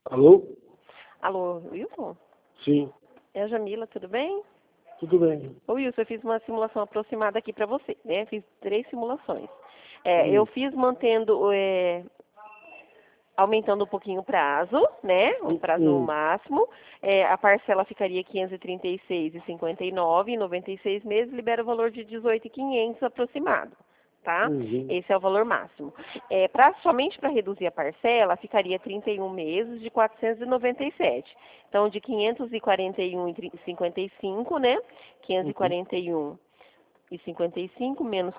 Alô? Alô, Wilson? Sim, É a Jamila, tudo bem? tudo bem. Ô Wilson, eu fiz uma simulação aproximada aqui para você, né? Fiz 3 simulações. Eu Hum, fiz aumentando um pouquinho o prazo, né? O prazo hum, máximo. A parcela ficaria 536,59 em 96 meses, libera o valor de 18.500 aproximado, tá? uhum. Esse é o valor máximo. Somente para reduzir a parcela, ficaria 31 meses de 497. Então, de 541,55, né? Uhum. 541,55 menos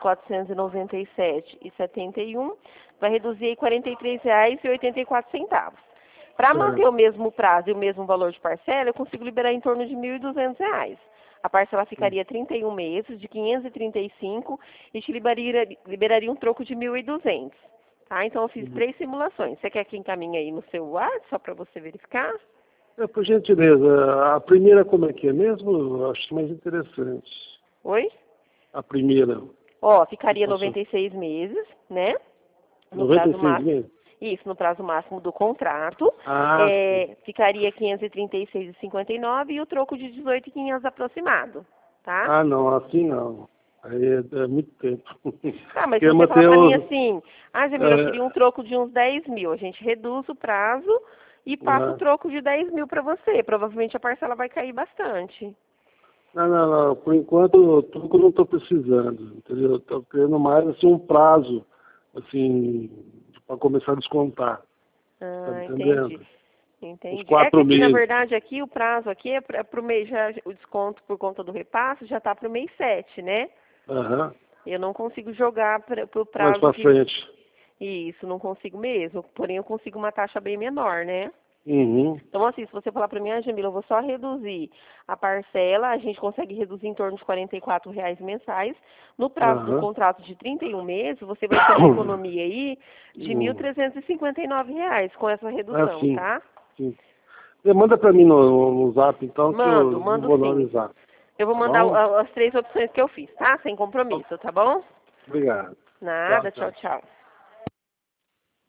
497,71 vai reduzir aí R$ 43,84. Para manter o Certo. mesmo prazo e o mesmo valor de parcela, eu consigo liberar em torno de R$ 1.200. A parcela Hum, ficaria 31 meses, de 535, e te liberaria um troco de 1.200. Tá? Então, eu fiz uhum. 3 simulações. Você quer que encaminhe aí no seu WhatsApp, só para você verificar? Por gentileza, a primeira como é que é mesmo? Eu acho mais interessante. Oi? A primeira, Ó, que ficaria passou. 96 meses, né? No prazo 96 máximo. meses? Isso, no prazo máximo do contrato. Ah, sim. Ficaria 536,59 e o troco de 18.500 aproximado, tá? Ah, não, assim não. Aí é muito tempo. Ah, mas se Quer você falar manter pra mim os... assim, Jamila, eu queria É, um troco de uns 10 mil, a gente reduz o prazo e passa o né? troco de 10 mil pra você. Provavelmente a parcela vai cair bastante. Não, não, não. Por enquanto, tudo que eu não estou precisando, entendeu? Estou querendo mais assim, um prazo, assim, para começar a descontar. Tá me Ah, entendi. entendendo? Uns Entendi. É que 4 aqui, na meses. verdade, aqui o prazo aqui é para o mês, já, o desconto por conta do repasse já está para o mês 7, né? Aham. Eu não consigo jogar para o Mais prazo para que. frente. Isso, não consigo mesmo. Porém, eu consigo uma taxa bem menor, né? Uhum. Então, assim, se você falar para mim, Jamila, eu vou só reduzir a parcela, a gente consegue reduzir em torno de R$ 44 mensais. No prazo do Aham. contrato de 31 meses, você vai ter uma economia aí de R$ Hum. 1.359 com essa Ah, redução, sim. tá? Sim. Manda para mim no zap, então, que Mando, eu mando vou sim. analisar. Eu vou Tá mandar bom? as 3 opções que eu fiz, tá? Sem compromisso, tá bom? Obrigado. Tchau, Nada, tchau, tchau. tchau.